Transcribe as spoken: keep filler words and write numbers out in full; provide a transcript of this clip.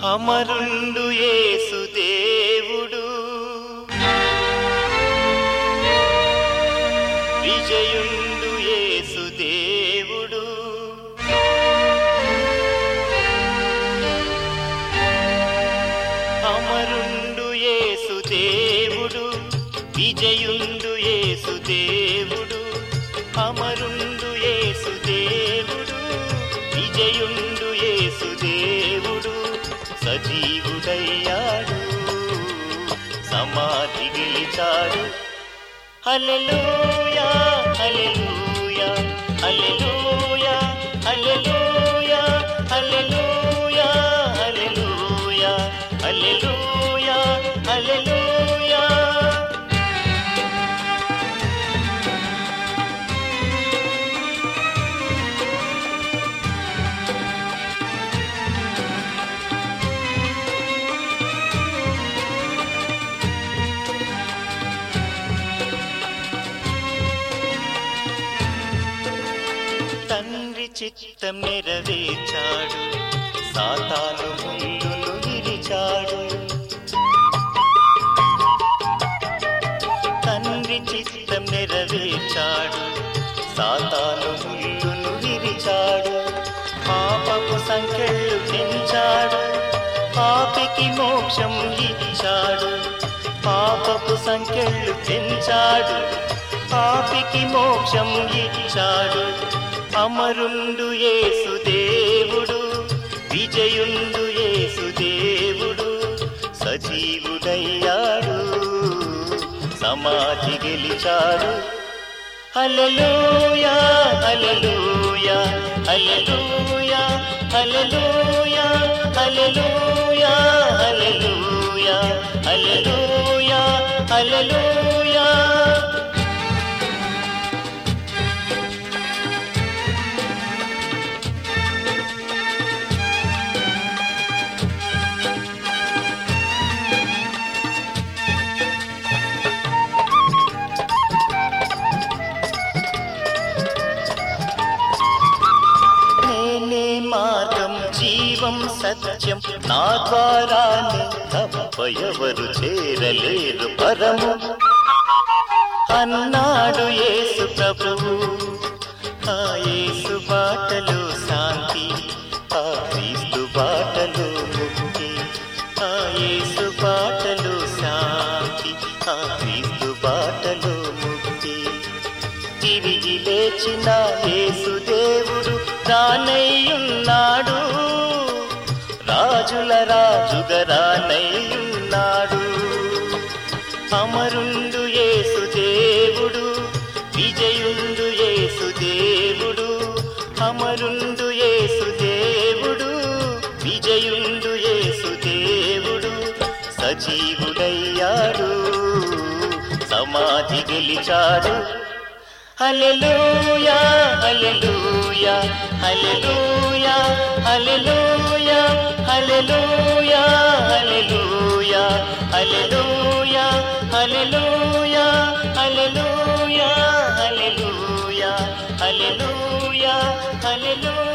అమరుండు యేసు దేవుడు, విజయుండు యేసు దేవుడు. అమరుండు యేసు దేవుడు, విజయుండు యేసు దేవుడు. అమరుండు యేసు దేవుడు, విజయుండు యేసు దేవుడు. సజీవుడయ్యాడు, సమాధి గెలిచాడు. హల్లెలూయా హల్లెలూయా హల్లెలూయా హల్లెలూయా హల్లెలూయా హల్లెలూయా హల్లెలూయా హల్లెలూయా. తండ్రి చిత్తం నెరవేర్చాడు, సాతాను ముళ్ళును విరిచాడు. తండ్రి చిత్తం నెరవేర్చాడు, సాతాను ముళ్ళును విరిచాడు. పాపపు సంఖ్యలు పెంచాడు, పాపికి మోక్షం ఇచ్చాడు. పాపపు సంఖ్యలు పెంచాడు, పాపికి మోక్షం ఇచ్చాడు. అమరుండు యేసు దేవుడు, విజయుండు యేసు దేవుడు. సజీవుడయ్యాడు, సమాధి గెలిచాడు. హల్లెలూయా హల్లెలూయా హల్లెలూయా హల్లెలూయా హల్లెలూయా హల్లెలూయా హల్లెలూయా హల్లెలూయా. మార్గం జీవం సత్యం, నా ద్వారానే తప్ప ఎవరు చేరలేరు పరము అన్నాడు యేసు ప్రభువు. ఆ యేసు బాటలో శాంతి, ఆ క్రీస్తు బాటలో ముక్తి. ఆ యేసు బాటలో శాంతి, ఆ క్రీస్తు బాటలో ముక్తి. తిరిగి లేచిన యేసు దేవుడు రానయ్యున్నాడు, రాజుల రాజుగా రానయ్యున్నాడు. అమరుండు యేసు దేవుడు, విజయుండు యేసు దేవుడు. అమరుండు యేసు దేవుడు, విజయుండు యేసు దేవుడు. సజీవుడయ్యాడు, సమాధి గెలిచాడు. హల్లెలూయా హల్లెలూయా హల్లెలూయా హల్లెలూయా హల్లెలూయా హల్లెలూయా హల్లెలూయా హల్లెలూయా హల్లెలూయా హల్లెలూయా హల్లెలూయా హల్లెలూయా.